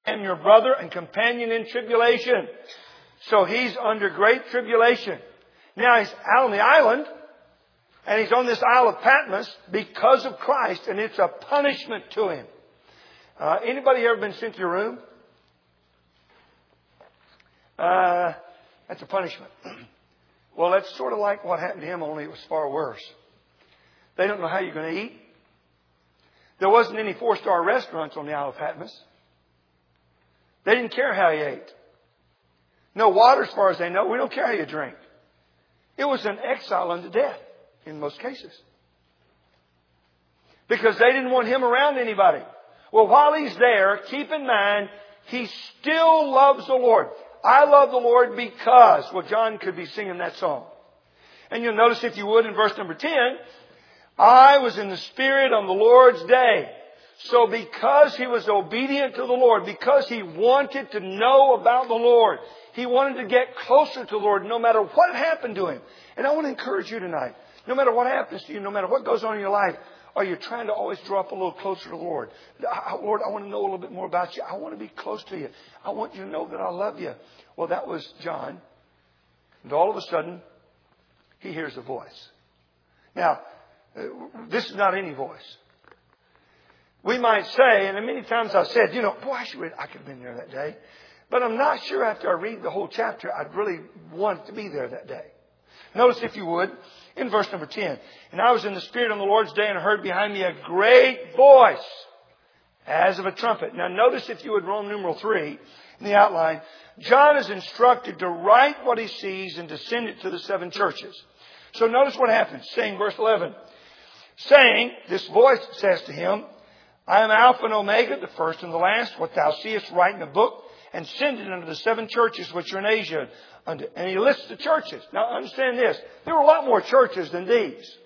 am your brother and companion in tribulation. So he's under great tribulation. Now he's out on the island, and he's on this Isle of Patmos because of Christ, and it's a punishment to him. Anybody ever been sent to your room? That's a punishment. Well, that's sort of like what happened to him, only it was far worse. They don't know how you're going to eat. There wasn't any 4-star restaurants on the Isle of Patmos. They didn't care how you ate. No water as far as they know. We don't care how you drink. It was an exile unto death in most cases. Because they didn't want him around anybody. Well, while he's there, keep in mind, he still loves the Lord. I love the Lord because, well, John could be singing that song. And you'll notice, if you would, in verse number 10, I was in the Spirit on the Lord's day. So because he was obedient to the Lord, because he wanted to know about the Lord, he wanted to get closer to the Lord no matter what happened to him. And I want to encourage you tonight, no matter what happens to you, no matter what goes on in your life, are you trying to always draw up a little closer to the Lord? Lord, I want to know a little bit more about you. I want to be close to you. I want you to know that I love you. Well, that was John. And all of a sudden, he hears a voice. Now, this is not any voice. We might say, and many times I've said, boy, I could have been there that day. But I'm not sure after I read the whole chapter, I'd really want to be there that day. Notice, if you would, in verse number 10. And I was in the Spirit on the Lord's day and heard behind me a great voice as of a trumpet. Now notice, if you would, Roman numeral 3 in the outline. John is instructed to write what he sees and to send it to the 7 churches. So notice what happens. Saying, verse 11. Saying, this voice says to him, I am Alpha and Omega, the first and the last. What thou seest, write in a book and send it unto the 7 churches which are in Asia. And he lists the churches. Now understand this. There were a lot more churches than these.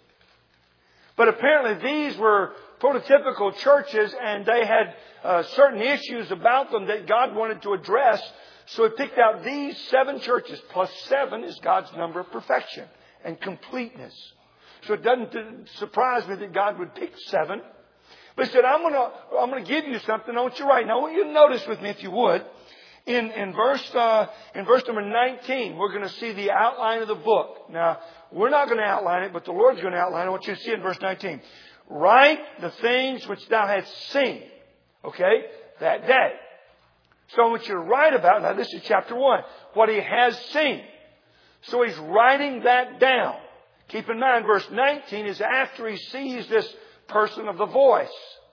But apparently these were prototypical churches, and they had certain issues about them that God wanted to address. So he picked out these 7 churches. Plus 7 is God's number of perfection and completeness. So it doesn't surprise me that God would pick 7. But he said, I'm going to give you something. I want you to write. Now I want you to notice with me, if you would, in verse number 19, we're going to see the outline of the book. Now, we're not going to outline it, but the Lord's going to outline it. I want you to see it in verse 19. Write the things which thou hast seen. Okay? That day. So I want you to write about, now this is chapter 1, what he has seen. So he's writing that down. Keep in mind, verse 19 is after he sees this person of the voice.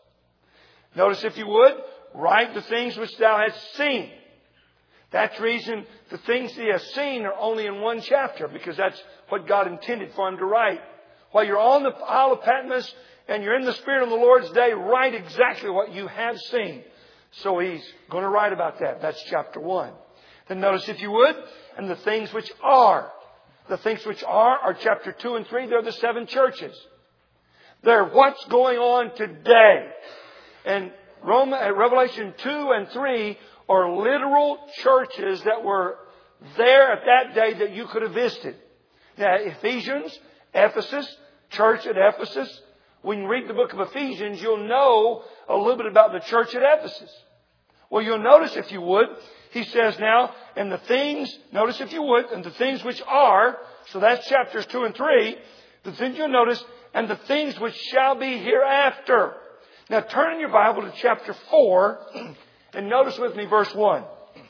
Notice, if you would, write the things which thou hast seen. That's the reason the things he has seen are only in 1 chapter, because that's what God intended for him to write. While you're on the Isle of Patmos and you're in the Spirit on the Lord's day, write exactly what you have seen. So he's going to write about that. That's chapter 1. Then notice, if you would, and the things which are. The things which are chapter 2 and 3. They're the 7 churches. They're what's going on today. And Revelation 2 and 3 are literal churches that were there at that day that you could have visited. Now, Ephesians, Ephesus, church at Ephesus. When you read the book of Ephesians, you'll know a little bit about the church at Ephesus. Well, you'll notice, if you would, he says now, and the things, notice if you would, and the things which are, so that's chapters 2 and 3, the things you'll notice, and the things which shall be hereafter. Now turn in your Bible to chapter 4, and notice with me verse 1.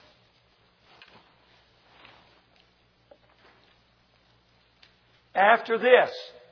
After this.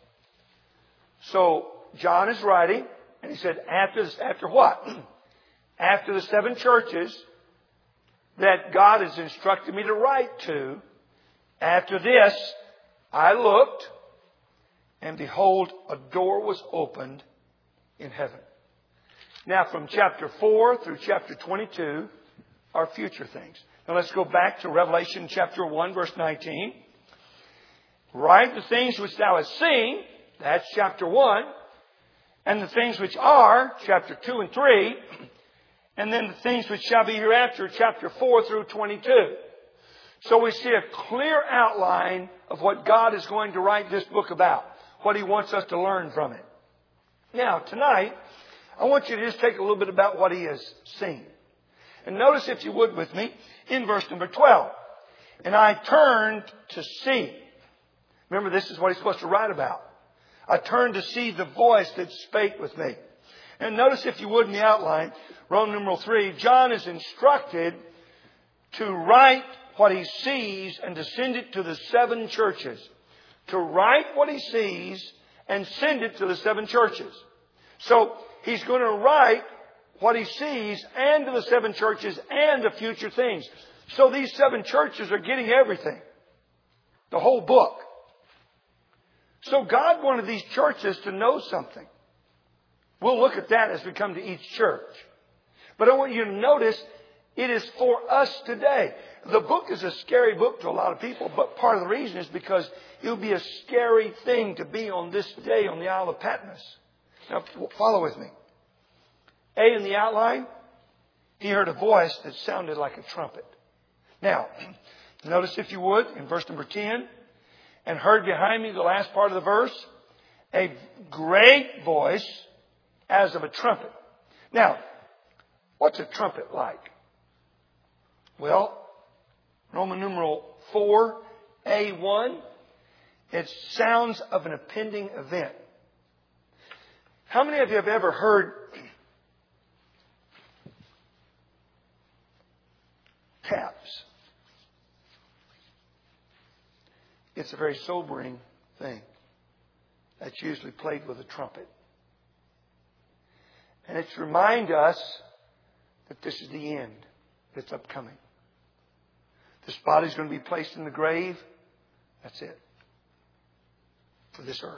So John is writing, and he said, after what? After the 7 churches that God has instructed me to write to. After this, I looked, and behold, a door was opened in heaven. Now, from chapter 4 through chapter 22 are future things. Now, let's go back to Revelation chapter 1, verse 19. Write the things which thou hast seen. That's chapter 1. And the things which are, chapter 2 and 3. And then the things which shall be hereafter, chapter 4 through 22. So we see a clear outline of what God is going to write this book about. What He wants us to learn from it. Now, tonight, I want you to just take a little bit about what He has seen. And notice, if you would with me, in verse number 12. And I turned to see. Remember, this is what he's supposed to write about. I turned to see the voice that spake with me. And notice, if you would, in the outline, Roman numeral 3, John is instructed to write what he sees and to send it to the 7 churches. To write what he sees and send it to the 7 churches. So he's going to write what he sees and to the 7 churches and the future things. So these 7 churches are getting everything. The whole book. So God wanted these churches to know something. We'll look at that as we come to each church. But I want you to notice it is for us today. The book is a scary book to a lot of people, but part of the reason is because it would be a scary thing to be on this day on the Isle of Patmos. Now, follow with me. A, in the outline, he heard a voice that sounded like a trumpet. Now, notice, if you would, in verse number 10, and heard behind me, the last part of the verse, a great voice as of a trumpet. Now, what's a trumpet like? Well, Roman numeral 4, A1, it sounds of an impending event. How many of you have ever heard taps? It's a very sobering thing. That's usually played with a trumpet. And it's to remind us that this is the end that's upcoming. This body's going to be placed in the grave. That's it. For this earth.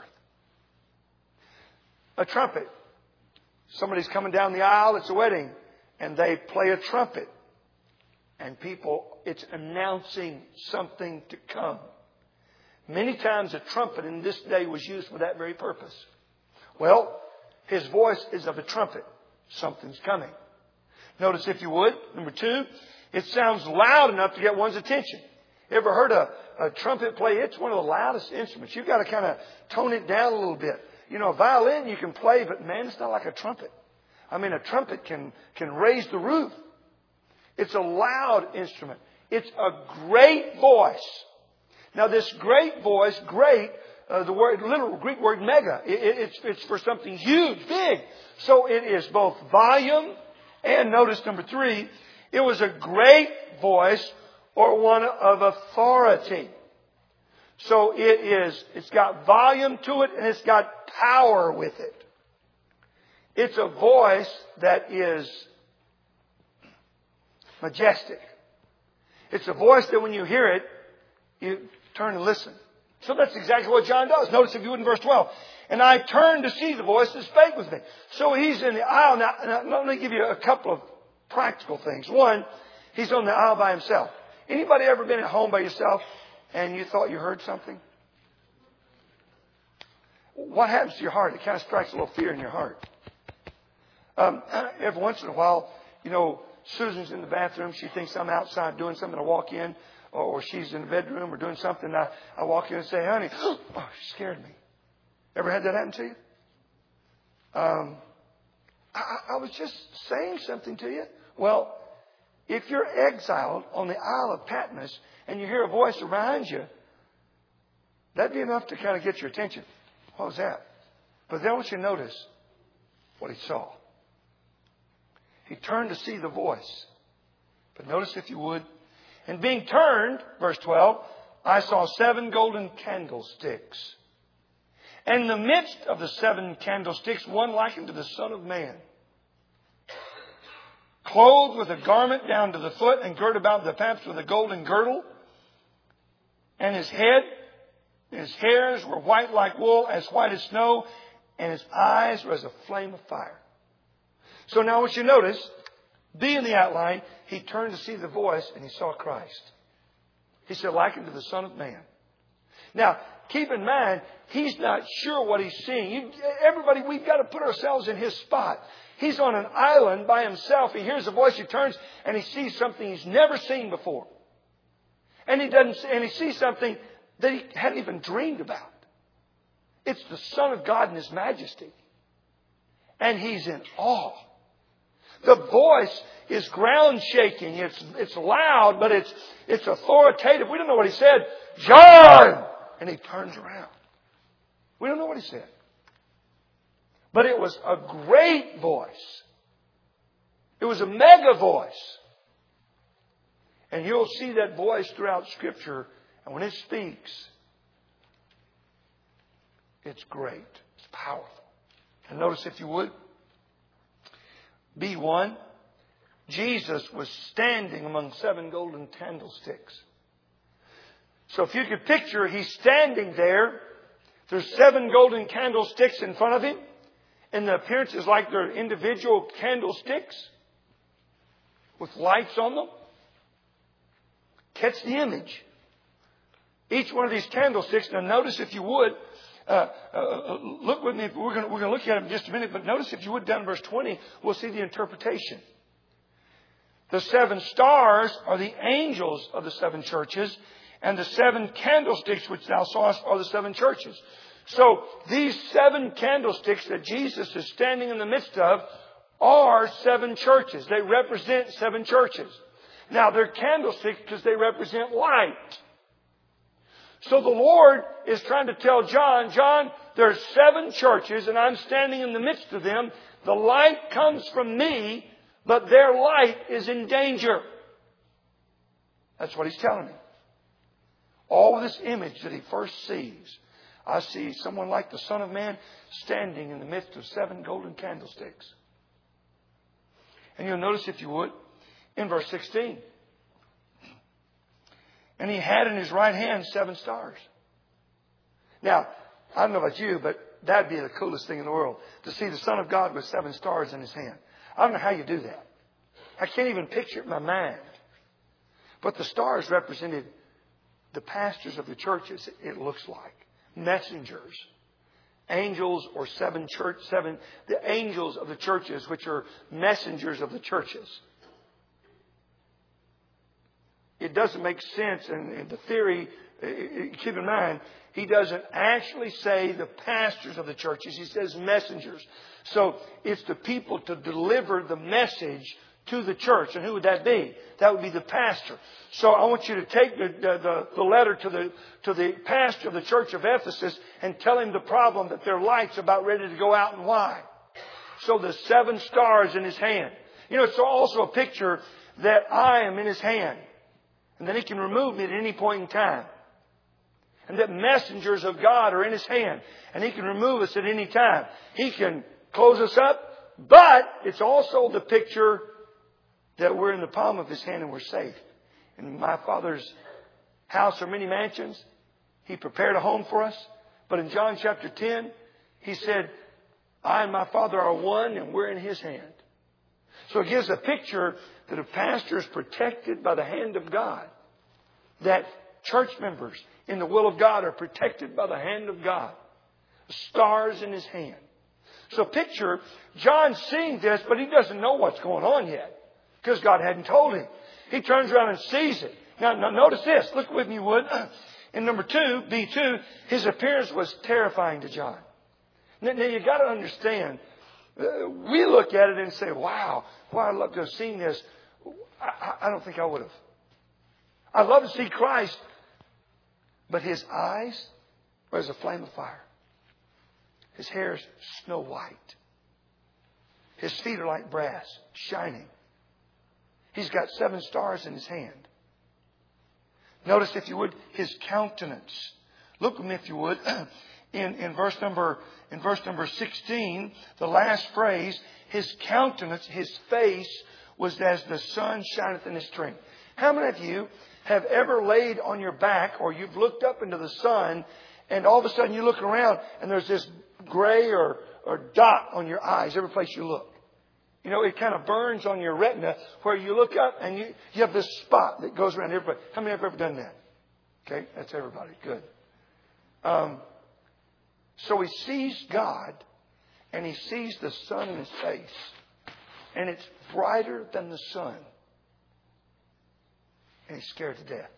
A trumpet. Somebody's coming down the aisle. It's a wedding. And they play a trumpet. And people, it's announcing something to come. Many times a trumpet in this day was used for that very purpose. Well, his voice is of a trumpet. Something's coming. Notice, if you would, number 2, it sounds loud enough to get one's attention. You ever heard a trumpet play? It's one of the loudest instruments. You've got to kind of tone it down a little bit. You know, a violin you can play, but man, it's not like a trumpet. I mean, a trumpet can raise the roof. It's a loud instrument. It's a great voice. Now, this great voice, great, the word, literal Greek word mega, it's for something huge, big. So it is both volume and, notice number 3, it was a great voice or one of authority. So it's got volume to it and it's got power with it. It's a voice that is majestic. It's a voice that when you hear it, you turn and listen. So that's exactly what John does. Notice, if you would, in verse 12. And I turned to see the voice that spake with me. So he's in the aisle. Now, let me give you a couple of practical things. One, he's on the aisle by himself. Anybody ever been at home by yourself and you thought you heard something? What happens to your heart? It kind of strikes a little fear in your heart. Every once in a while, you know, Susan's in the bathroom. She thinks I'm outside doing something. I walk in, or she's in the bedroom or doing something. I walk in and say, honey, oh, she scared me. Ever had that happen to you? I was just saying something to you. Well, if you're exiled on the Isle of Patmos and you hear a voice around you, that'd be enough to kind of get your attention. What was that? But then I want you to notice what he saw. He turned to see the voice. But notice, if you would, and being turned, verse 12, I saw 7 golden candlesticks. And in the midst of the 7 candlesticks, one likened to the Son of Man, clothed with a garment down to the foot and girt about the paps with a golden girdle. And his head, his hairs were white like wool, as white as snow, and his eyes were as a flame of fire. So now what you notice, B in the outline, he turned to see the voice and he saw Christ. He said, likened to the Son of Man. Now, keep in mind, he's not sure what he's seeing. Everybody, we've got to put ourselves in his spot. He's on an island by himself. He hears a voice. He turns and he sees something he's never seen before. And he sees something that he hadn't even dreamed about. It's the Son of God in His majesty. And he's in awe. The voice is ground shaking. It's loud, but it's authoritative. We don't know what he said. John! And he turns around. We don't know what he said. But it was a great voice. It was a mega voice. And you'll see that voice throughout Scripture. And when it speaks, it's great. It's powerful. And notice, if you would, B1, Jesus was standing among 7 golden candlesticks. So if you could picture, he's standing there. There's 7 golden candlesticks in front of him. And the appearance is like they're individual candlesticks with lights on them. Catch the image. Each one of these candlesticks, now notice, if you would, look with me. We're going to look at them in just a minute. But notice, if you would, down in verse 20, we'll see the interpretation. The 7 stars are the angels of the 7 churches. And the 7 candlesticks which thou sawest are the 7 churches. So these 7 candlesticks that Jesus is standing in the midst of are 7 churches. They represent 7 churches. Now, they're candlesticks because they represent light. So the Lord is trying to tell John, John, there's 7 churches and I'm standing in the midst of them. The light comes from me, but their light is in danger. That's what he's telling me. All this image that he first sees, I see someone like the Son of Man standing in the midst of 7 golden candlesticks. And you'll notice, if you would, in verse 16. And he had in his right hand 7 stars. Now, I don't know about you, but that'd be the coolest thing in the world, to see the Son of God with 7 stars in his hand. I don't know how you do that. I can't even picture it in my mind. But the stars represented the pastors of the churches, it looks like. Messengers. Angels, or 7, the angels of the churches, which are messengers of the churches. It doesn't make sense, and the theory, keep in mind, he doesn't actually say the pastors of the churches. He says messengers. So it's the people to deliver the message to the church. And who would that be? That would be the pastor. So I want you to take the letter to the pastor of the church of Ephesus and tell him the problem, that their light's about ready to go out, and why. So the 7 stars in his hand. You know, it's also a picture that I am in his hand. And then he can remove me at any point in time. And that messengers of God are in his hand. And he can remove us at any time. He can close us up. But it's also the picture that we're in the palm of his hand and we're safe. In my Father's house are many mansions. He prepared a home for us. But in John chapter 10, he said, I and my Father are one, and we're in his hand. So it gives a picture that a pastor is protected by the hand of God. That church members in the will of God are protected by the hand of God. The stars in his hand. So picture John seeing this, but he doesn't know what's going on yet. Because God hadn't told him. He turns around and sees it. Now notice this. Look with me, would. In number 2, B2, his appearance was terrifying to John. Now you got to understand. We look at it and say, wow, I'd love to have seen this. I don't think I would have. I'd love to see Christ. But his eyes were as a flame of fire. His hair is snow white. His feet are like brass, shining. He's got 7 stars in his hand. Notice, if you would, his countenance. Look with me, if you would, in verse number 16, the last phrase, his countenance, his face was as the sun shineth in his strength. How many of you have ever laid on your back, or you've looked up into the sun, and all of a sudden you look around and there's this gray or dot on your eyes every place you look? You know, it kind of burns on your retina where you look up and you have this spot that goes around everybody. How many have ever done that? Okay, that's everybody. Good. So he sees God and he sees the sun in his face. And it's brighter than the sun. And he's scared to death.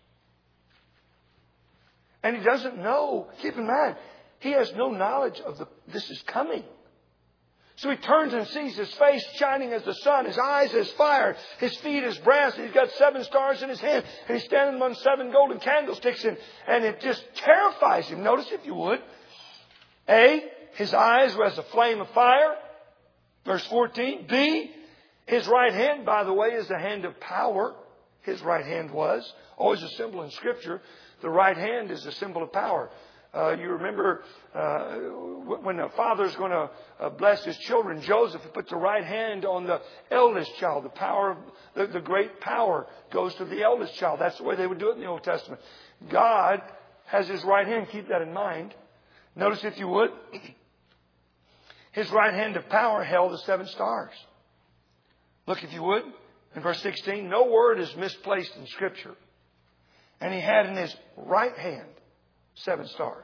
And he doesn't know. Keep in mind, he has no knowledge of this is coming. So he turns and sees his face shining as the sun, his eyes as fire, his feet as brass, and he's got 7 stars in his hand, and he's standing among 7 golden candlesticks, and it just terrifies him. Notice, if you would, A, his eyes were as a flame of fire, verse 14. B, his right hand, by the way, is the hand of power. His right hand was. Always a symbol in Scripture. The right hand is a symbol of power. You remember when the father's going to bless his children, Joseph puts the right hand on the eldest child. The power, the great power goes to the eldest child. That's the way they would do it in the Old Testament. God has His right hand. Keep that in mind. Notice, if you would, His right hand of power held the 7 stars. Look, if you would, in verse 16, no word is misplaced in Scripture. And He had in His right hand 7 stars.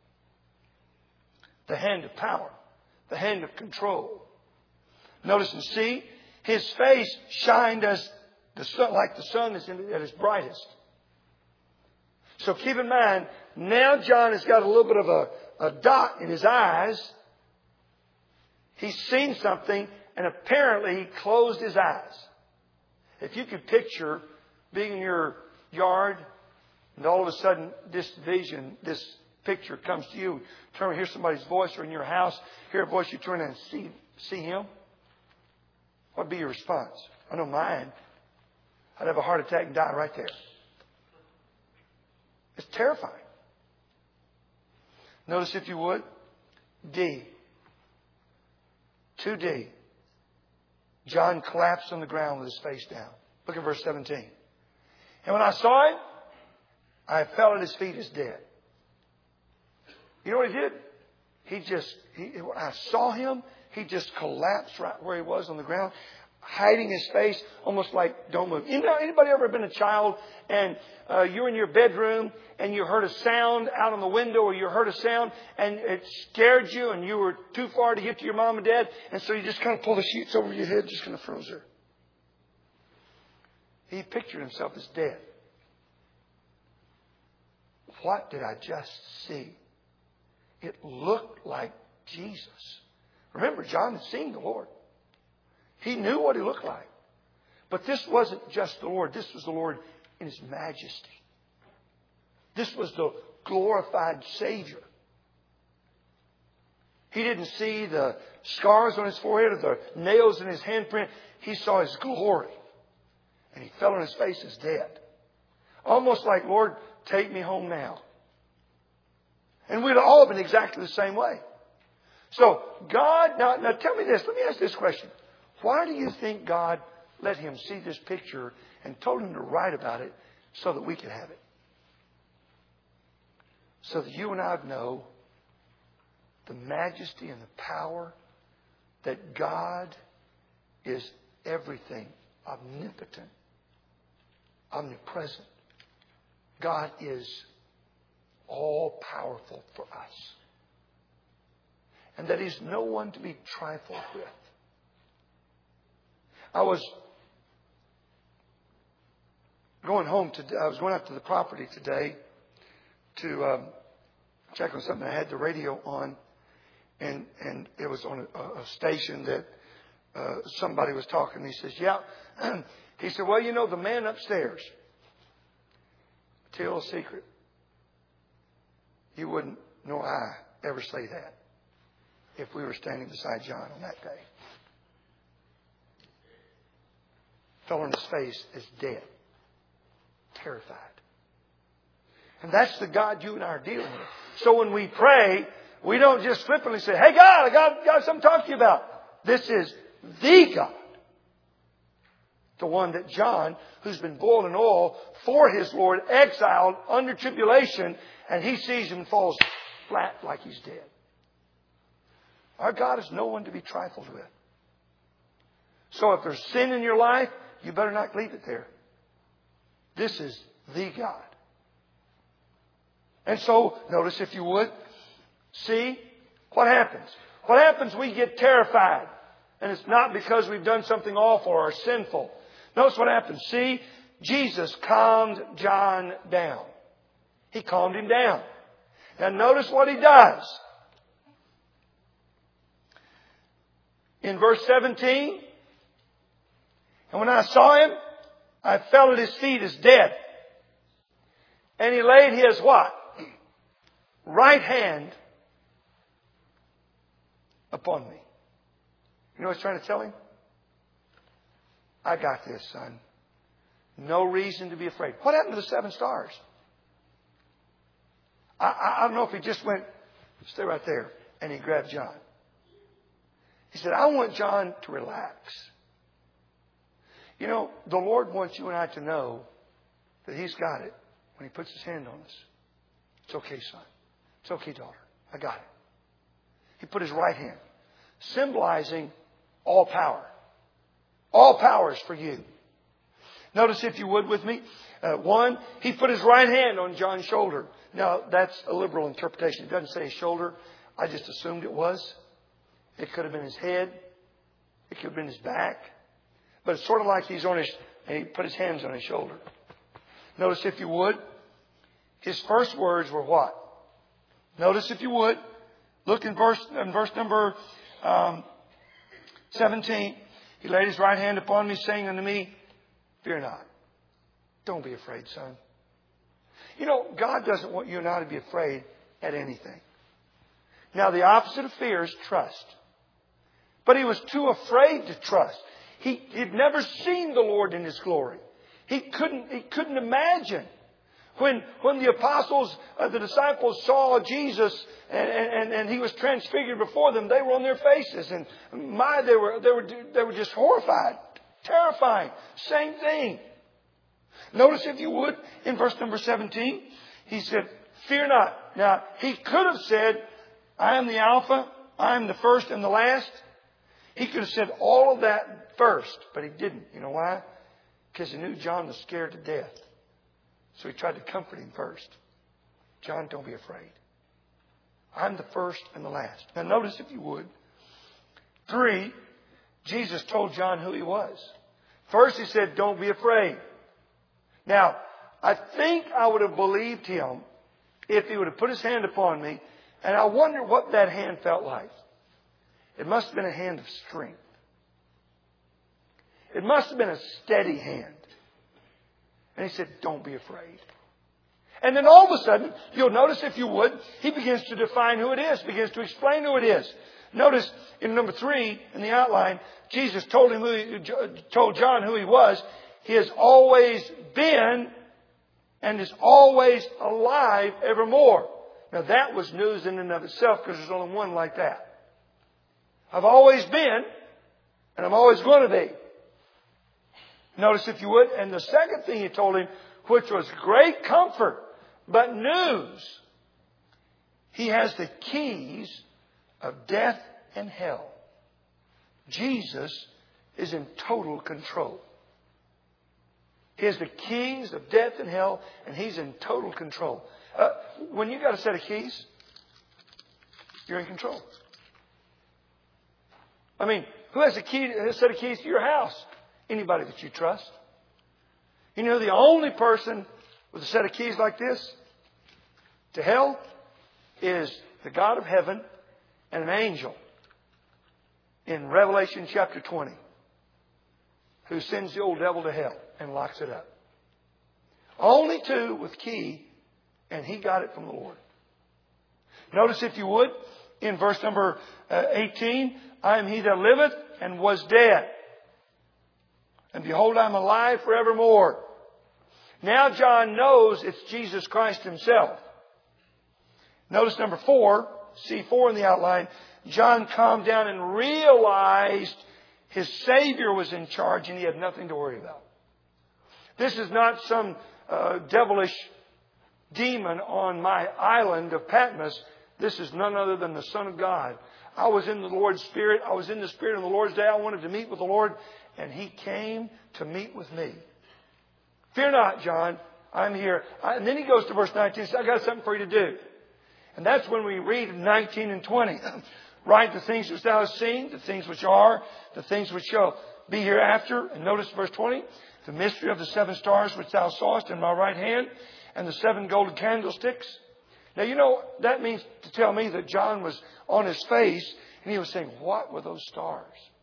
The hand of power. The hand of control. Notice and see, His face shined as the sun, like the sun is at its brightest. So keep in mind, now John has got a little bit of a dot in his eyes. He's seen something, and apparently he closed his eyes. If you could picture being in your yard, and all of a sudden this vision, this picture comes to you. Turn and hear somebody's voice, or in your house, hear a voice, you turn and see him. What would be your response? I know mine. I'd have a heart attack and die right there. It's terrifying. Notice, if you would, D. 2D. John collapsed on the ground with his face down. Look at verse 17. And when I saw it, I fell at His feet as dead. You know what he did? When I saw him, he just collapsed right where he was on the ground, hiding his face, almost like, don't move. You know, anybody ever been a child and you're in your bedroom and you heard a sound out on the window, or you heard a sound and it scared you and you were too far to get to your mom and dad, and so you just kind of pull the sheets over your head, just kind of froze there. He pictured himself as dead. What did I just see? It looked like Jesus. Remember, John had seen the Lord. He knew what He looked like. But this wasn't just the Lord. This was the Lord in His majesty. This was the glorified Savior. He didn't see the scars on His forehead or the nails in His handprint. He saw His glory. And He fell on His face as dead. Almost like, Lord, take me home now. And we'd all been exactly the same way. So God, now tell me this. Let me ask this question. Why do you think God let him see this picture and told him to write about it so that we could have it? So that you and I would know the majesty and the power that God is everything, omnipotent, omnipresent. God is all powerful for us. And that He's no one to be trifled with. I was going out to the property today to check on something. I had the radio on, and it was on a station that somebody was talking. He says, yeah. He said, well, you know, the man upstairs, tell a secret. You wouldn't nor I ever say that if we were standing beside John on that day. Fell on his face as dead. Terrified. And that's the God you and I are dealing with. So when we pray, we don't just flippantly say, hey God, I got something to talk to you about. This is the God. The one that John, who's been boiled in oil for his Lord, exiled under tribulation, and he sees him and falls flat like he's dead. Our God is no one to be trifled with. So if there's sin in your life, you better not leave it there. This is the God. And so, notice if you would, see what happens. What happens? We get terrified. And it's not because we've done something awful or sinful. Notice what happens. See, Jesus calmed John down. He calmed him down. Now notice what He does. in verse 17. And when I saw him, I fell at his feet as dead. And he laid his what? Right hand upon me. You know what he's trying to tell him? I got this, son. No reason to be afraid. What happened to the 7 stars? I don't know if he just went, stay right there, and he grabbed John. He said, I want John to relax. You know, the Lord wants you and I to know that He's got it when He puts His hand on us. It's okay, son. It's okay, daughter. I got it. He put His right hand, symbolizing all power. All power is for you. Notice, if you would, with me. One, He put His right hand on John's shoulder. Now, that's a liberal interpretation. It doesn't say his shoulder. I just assumed it was. It could have been his head. It could have been his back. But it's sort of like He's on his, and He put His hands on his shoulder. Notice, if you would, His first words were what? Notice, if you would, look in verse number 17. He laid His right hand upon me, saying unto me, fear not. Don't be afraid, son. You know, God doesn't want you and I to be afraid at anything. Now, the opposite of fear is trust. But he was too afraid to trust. He'd never seen the Lord in His glory. He couldn't imagine. When the apostles, the disciples saw Jesus and He was transfigured before them, they were on their faces. And they were just horrified, terrifying. Same thing. Notice, if you would, in verse number 17, He said, fear not. Now, He could have said, I am the Alpha, I am the first and the last. He could have said all of that first, but He didn't. You know why? Because He knew John was scared to death. So He tried to comfort him first. John, don't be afraid. I'm the first and the last. Now notice, if you would. 3, Jesus told John who He was. First He said, don't be afraid. Now, I think I would have believed Him if He would have put His hand upon me. And I wonder what that hand felt like. It must have been a hand of strength. It must have been a steady hand. And He said, don't be afraid. And then all of a sudden, you'll notice, if you would, He begins to define who it is, begins to explain who it is. Notice in number 3 in the outline, Jesus told John who He was. He has always been and is always alive evermore. Now that was news in and of itself, because there's only one like that. I've always been and I'm always going to be. Notice, if you would, and the second thing He told him, which was great comfort, but news. He has the keys of death and hell. Jesus is in total control. He has the keys of death and hell, and He's in total control. When you got a set of keys, you're in control. I mean, who has a set of keys to your house? Anybody that you trust. You know, the only person with a set of keys like this to hell is the God of heaven and an angel in Revelation chapter 20, who sends the old devil to hell and locks it up. Only 2 with key, and he got it from the Lord. Notice, if you would, in verse number 18, I am He that liveth and was dead. And behold, I am alive forevermore. Now John knows it's Jesus Christ Himself. Notice number 4, C4 in the outline. John calmed down and realized his Savior was in charge and he had nothing to worry about. This is not some devilish demon on my island of Patmos. This is none other than the Son of God. I was in the Lord's Spirit. I was in the Spirit on the Lord's day. I wanted to meet with the Lord, and He came to meet with me. Fear not, John. I'm here. And then he goes to verse 19. He says, I got something for you to do. And that's when we read in 19 and 20. Write the things which thou hast seen, the things which are, the things which shall be hereafter. And notice verse 20. The mystery of the 7 stars which thou sawest in my right hand, and the 7 golden candlesticks. Now, you know, that means to tell me that John was on his face and he was saying, what were those stars?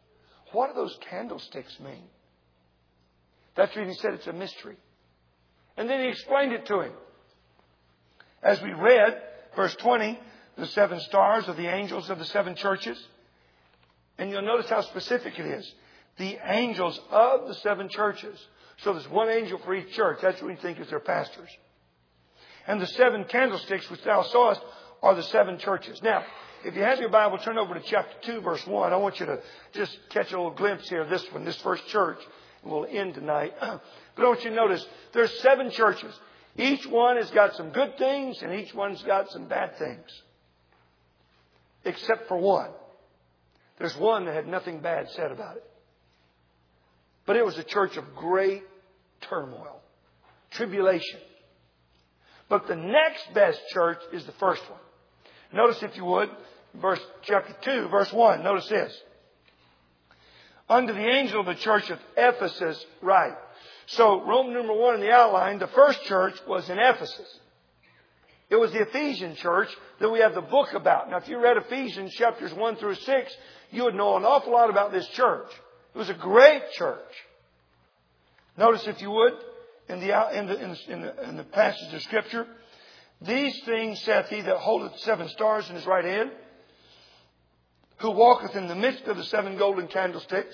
what do those candlesticks mean? That's when he said it's a mystery. And then he explained it to him. As we read, verse 20, the 7 stars are the angels of the 7 churches. And you'll notice how specific it is. The angels of the 7 churches. So there's one angel for each church. That's what we think is their pastors. And the 7 candlesticks which thou sawest are the 7 churches. Now, if you have your Bible, turn over to chapter 2, verse 1. I want you to just catch a little glimpse here of this one, this first church. And we'll end tonight. But I want you to notice there's 7 churches. Each one has got some good things and each one's got some bad things. Except for one. There's one that had nothing bad said about it. But it was a church of great turmoil, tribulation. But the next best church is the first one. Notice, if you would, chapter 2, verse 1. Notice this. Unto the angel of the church of Ephesus write. So, Roman numeral 1 in the outline, the first church was in Ephesus. It was the Ephesian church that we have the book about. Now, if you read Ephesians chapters 1 through 6, you would know an awful lot about this church. It was a great church. Notice, if you would, in the passage of Scripture, these things saith he that holdeth 7 stars in his right hand, who walketh in the midst of the 7 golden candlesticks.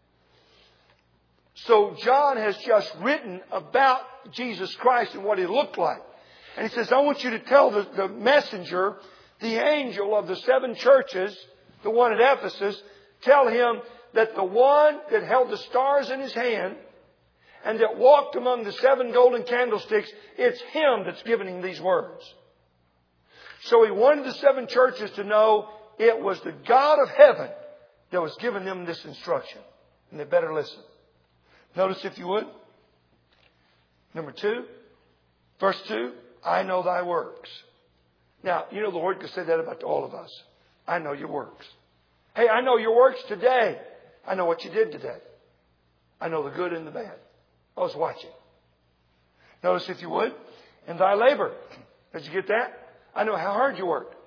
So John has just written about Jesus Christ and what he looked like. And he says, I want you to tell the messenger, the angel of the 7 churches, the one at Ephesus, tell him that the one that held the stars in his hand and that walked among the 7 golden candlesticks, it's him that's giving him these words. So he wanted the 7 churches to know it was the God of heaven that was giving them this instruction. And they better listen. Notice, if you would, number 2, verse 2, I know thy works. Now, you know the Lord could say that about all of us. I know your works. Hey, I know your works today. I know what you did today. I know the good and the bad. I was watching. Notice, if you would, in thy labor. Did you get that? I know how hard you worked.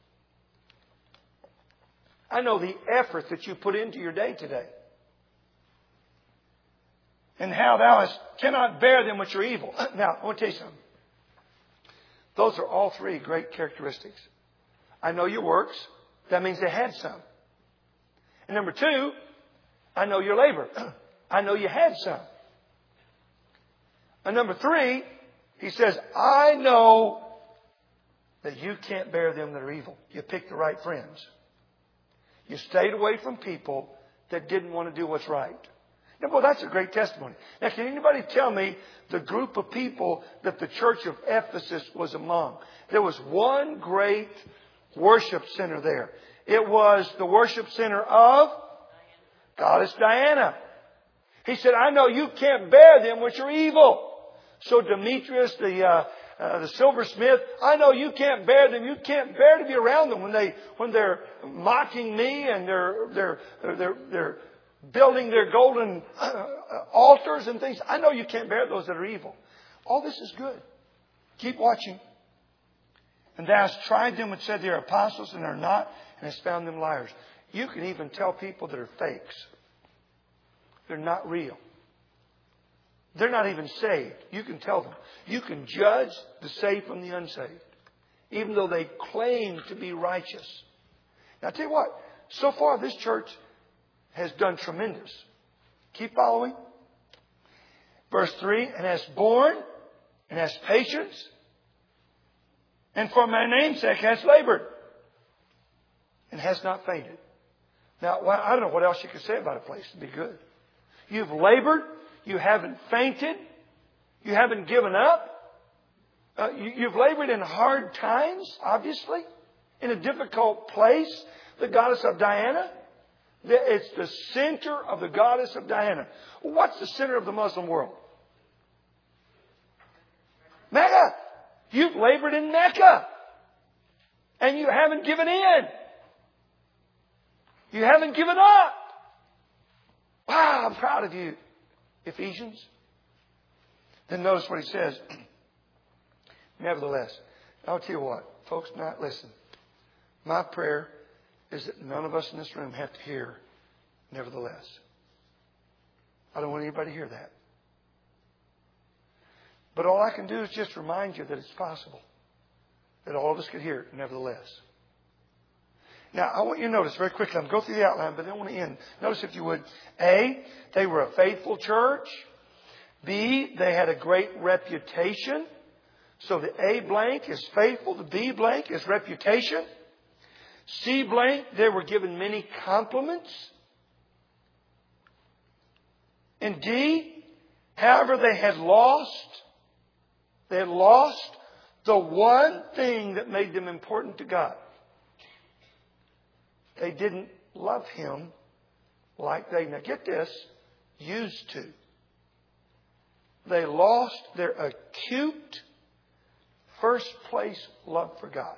I know the effort that you put into your day today. And how thou cannot bear them which are evil. Now, I want to tell you something. Those are all 3 great characteristics. I know your works. That means they had some. And number 2, I know your labor. I know you had some. And number 3, he says, I know that you can't bear them that are evil. You picked the right friends. You stayed away from people that didn't want to do what's right. Now, boy, that's a great testimony. Now, can anybody tell me the group of people that the church of Ephesus was among? There was one great worship center there. It was the worship center of Goddess Diana. He said, I know you can't bear them which are evil. So Demetrius, the silversmith, I know you can't bear them. You can't bear to be around them when they're mocking me and they're building their golden altars and things. I know you can't bear those that are evil. All this is good. Keep watching. And thou hast tried them which said they are apostles and are not, and hast found them liars. You can even tell people that are fakes. They're not real. They're not even saved. You can tell them. You can judge the saved from the unsaved, even though they claim to be righteous. Now, I'll tell you what. So far, this church has done tremendous. Keep following. Verse 3, and hast borne, and hast patience, and for my name's sake hast labored, and hast not fainted. Now, I don't know what else you could say about a place to be good. You've labored. You haven't fainted. You haven't given up. You've labored in hard times, obviously, in a difficult place. The goddess of Diana. It's the center of the goddess of Diana. What's the center of the Muslim world? Mecca. You've labored in Mecca. And you haven't given in. You haven't given up. Wow, I'm proud of you, Ephesians. Then notice what he says. Nevertheless, I'll tell you what, folks, listen. My prayer is that none of us in this room have to hear nevertheless. I don't want anybody to hear that. But all I can do is just remind you that it's possible. That all of us could hear it, nevertheless. Now, I want you to notice very quickly. I'm going to go through the outline, but I don't want to end. Notice, if you would. A, they were a faithful church. B, they had a great reputation. So the A blank is faithful. The B blank is reputation. C blank, they were given many compliments. And D, however, they had lost the one thing that made them important to God. They didn't love Him like they, now get this, used to. They lost their acute, first place love for God.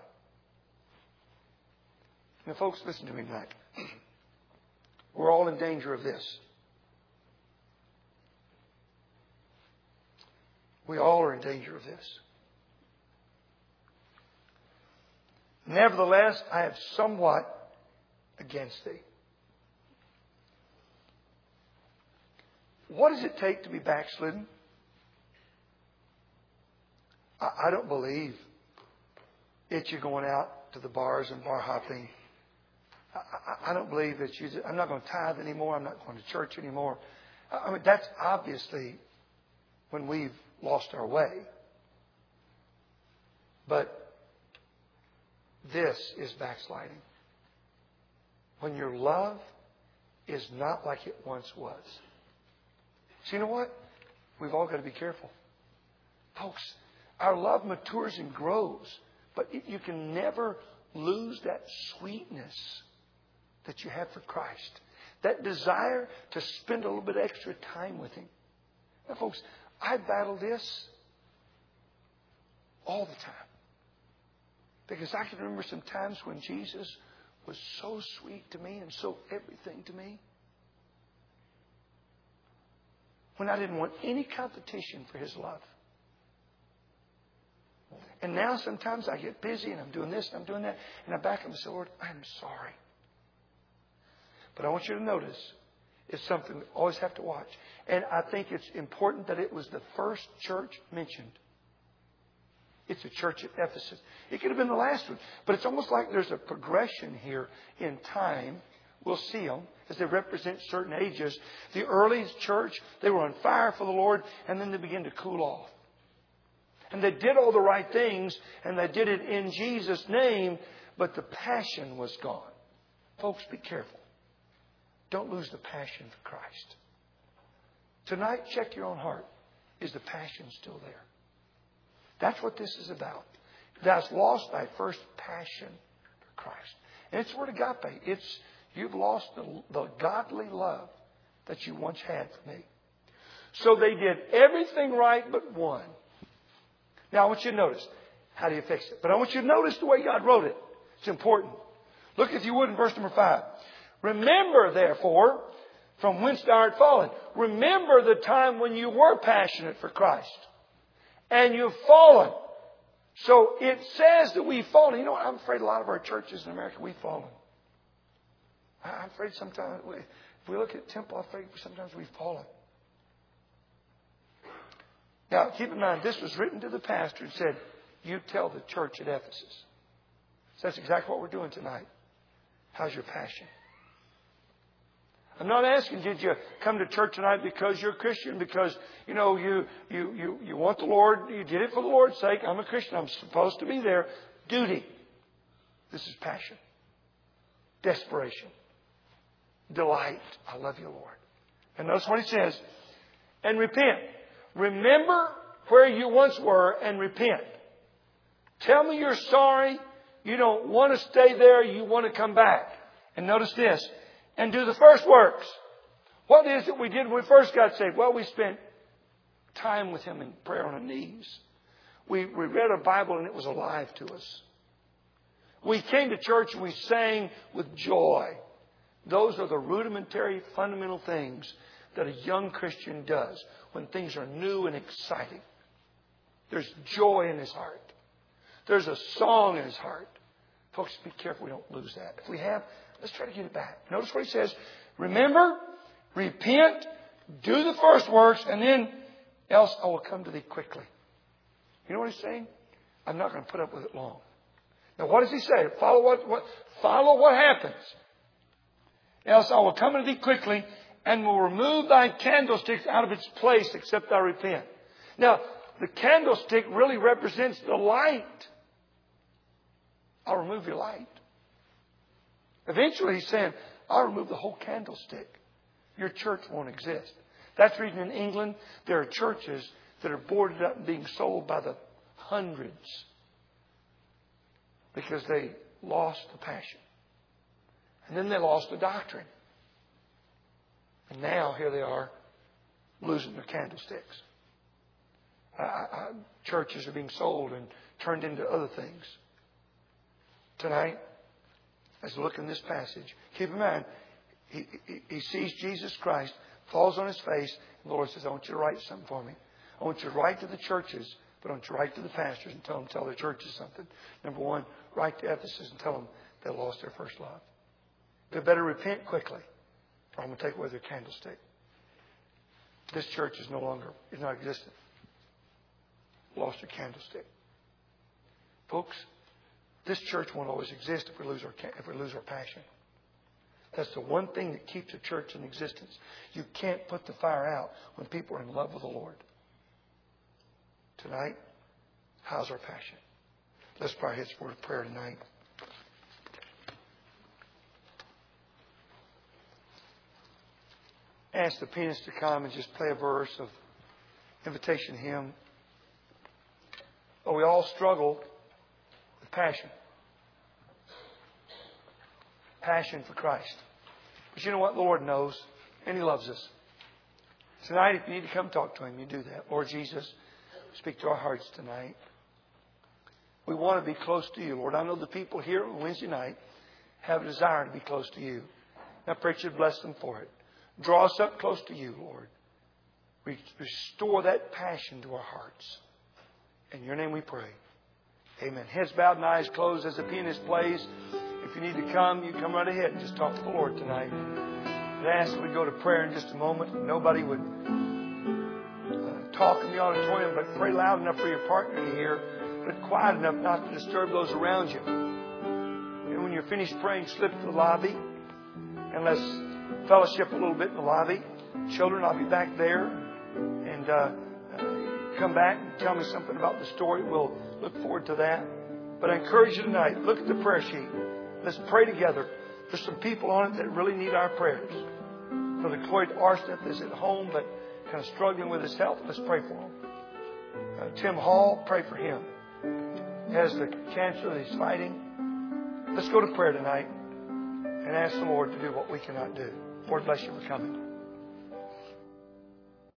Now, folks, listen to me tonight. We're all in danger of this. We all are in danger of this. Nevertheless, I have somewhat against thee. What does it take to be backslidden? I don't believe it's you going out to the bars and bar hopping. I don't believe that I'm not going to tithe anymore. I'm not going to church anymore. I mean, that's obviously when we've lost our way. But this is backsliding. When your love is not like it once was. So you know what? We've all got to be careful. Folks, our love matures and grows. But you can never lose that sweetness that you have for Christ. That desire to spend a little bit extra time with Him. Now, folks, I battle this all the time. Because I can remember some times when Jesus was so sweet to me and so everything to me. When I didn't want any competition for His love. And now sometimes I get busy and I'm doing this and I'm doing that. And I back up and say, Lord, I'm sorry. But I want you to notice it's something we always have to watch. And I think it's important that it was the first church mentioned. It's a church at Ephesus. It could have been the last one. But it's almost like there's a progression here in time. We'll see them as they represent certain ages. The early church, they were on fire for the Lord, and then they began to cool off. And they did all the right things, and they did it in Jesus' name, but the passion was gone. Folks, be careful. Don't lose the passion for Christ. Tonight, check your own heart. Is the passion still there? That's what this is about. Thou hast lost thy first passion for Christ. And it's the word agape. It's you've lost the godly love that you once had for me. So they did everything right but one. Now I want you to notice. How do you fix it? But I want you to notice the way God wrote it. It's important. Look, if you would, in verse number 5. Remember, therefore, from whence thou art fallen. Remember the time when you were passionate for Christ. And you've fallen. So it says that we've fallen. You know what? I'm afraid a lot of our churches in America, we've fallen. I'm afraid sometimes, if we look at Temple, I'm afraid sometimes we've fallen. Now, keep in mind, this was written to the pastor and said, you tell the church at Ephesus. So that's exactly what we're doing tonight. How's your passion? I'm not asking, did you come to church tonight because you're a Christian? Because, you want the Lord. You did it for the Lord's sake. I'm a Christian. I'm supposed to be there. Duty. This is passion. Desperation. Delight. I love you, Lord. And notice what He says. And repent. Remember where you once were and repent. Tell me you're sorry. You don't want to stay there. You want to come back. And notice this. And do the first works. What is it we did when we first got saved? Well, we spent time with Him in prayer on our knees. We read a Bible and it was alive to us. We came to church and we sang with joy. Those are the rudimentary, fundamental things that a young Christian does when things are new and exciting. There's joy in his heart. There's a song in his heart. Folks, be careful we don't lose that. If we have, let's try to get it back. Notice what He says. Remember, repent, do the first works, and then else I will come to thee quickly. You know what he's saying? I'm not going to put up with it long. Now what does he say? Follow what happens. Else I will come to thee quickly and will remove thy candlesticks out of its place except thou repent. Now, the candlestick really represents the light. I'll remove your light. Eventually he's saying, I'll remove the whole candlestick. Your church won't exist. That's the reason in England there are churches that are boarded up and being sold by the hundreds. Because they lost the passion. And then they lost the doctrine. And now here they are losing their candlesticks. Churches are being sold and turned into other things. Tonight, as we look in this passage, keep in mind, he sees Jesus Christ, falls on his face, and the Lord says, I want you to write something for me. I want you to write to the churches, but I want you to write to the pastors and tell their churches something. Number one, write to Ephesus and tell them they lost their first love. They better repent quickly, or I'm going to take away their candlestick. This church is not existent. Lost their candlestick. Folks, this church won't always exist if we lose our passion. That's the one thing that keeps a church in existence. You can't put the fire out when people are in love with the Lord. Tonight, how's our passion? Let's bow our heads for a prayer tonight. Ask the pianist to come and just play a verse of invitation hymn. Oh, we all struggle with passion. Passion for Christ. But you know what? The Lord knows, and He loves us. Tonight, if you need to come talk to Him, you do that. Lord Jesus, speak to our hearts tonight. We want to be close to You, Lord. I know the people here on Wednesday night have a desire to be close to You. And I pray that You'd bless them for it. Draw us up close to You, Lord. Restore that passion to our hearts. In Your name we pray. Amen. Heads bowed and eyes closed as the pianist plays. If you need to come, you come right ahead and just talk to the Lord tonight. I'd ask that we go to prayer in just a moment. Nobody would talk in the auditorium, but pray loud enough for your partner to hear, but quiet enough not to disturb those around you. And when you're finished praying, slip to the lobby and let's fellowship a little bit in the lobby. Children, I'll be back there. And come back and tell me something about the story. We'll look forward to that. But I encourage you tonight, look at the prayer sheet. Let's pray together. There's some people on it that really need our prayers. Brother Cloyd Arsnett is at home but kind of struggling with his health. Let's pray for him. Tim Hall, pray for him. He has the cancer that he's fighting. Let's go to prayer tonight and ask the Lord to do what we cannot do. Lord bless you for coming.